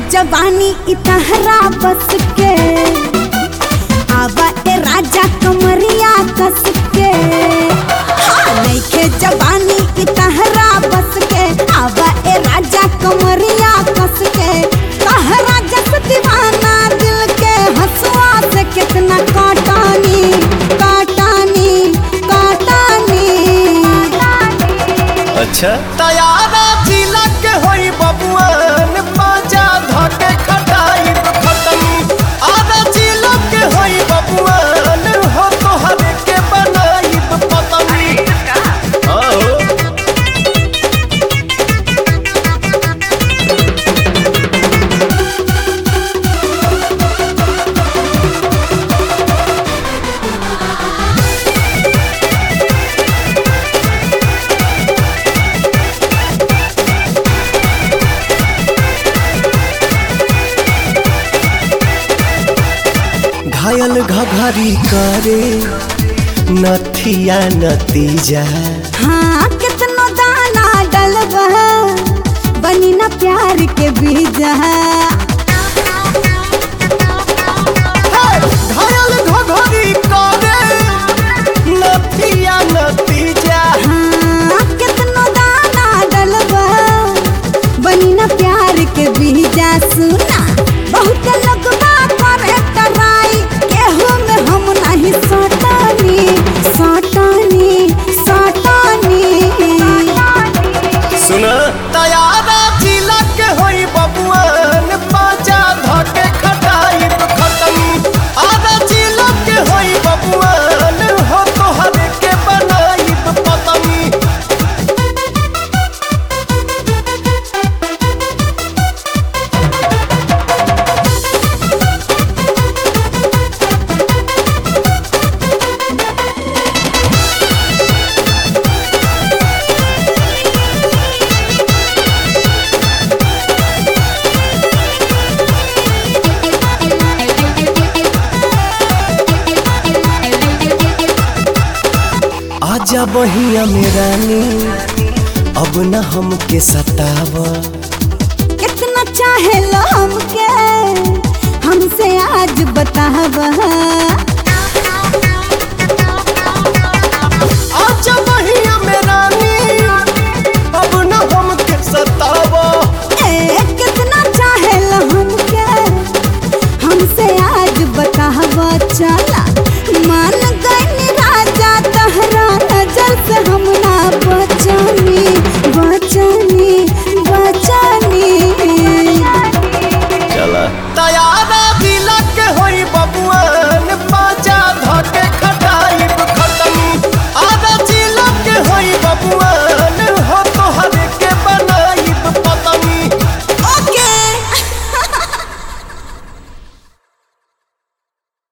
जवानी इतहरा बस के आवा ए राजा कमरिया कस के। हाँ नइखे जवानी इतहरा बस के आवा ए राजा कमरिया कस के। कहरा जस दीवाना दिल के हंसुआ से कितना काटानी काटानी काटानी। अच्छा तैयारा जिला के होई बबुआन बाजा धके खटाई खटनी। आधा जिला के होई बबुआन हो तोहर के बनाई पतनी। आओ घायल घघरी करे नथिया नतीजा। हाँ कितनो दाना डलबा बनी ना प्यार के बीजा। घायल घघरी करे नथिया नतीजा। हाँ कितनो दाना डलबा बनी ना प्यार के बीजा। सुना बहुत लगवा करे टराई केहू में हम नहीं सटानी सटानी सटानी। सुना तैयारा जिला के होई बबुआन बाजा धके खटाई खटनी। आधा जिला के होई बबुआन हो तोहर के बनाई पतनी। आजा बहिया में रानी अब न हमके सतावा। कितना चाहे लो हमके हमसे आज बतावा।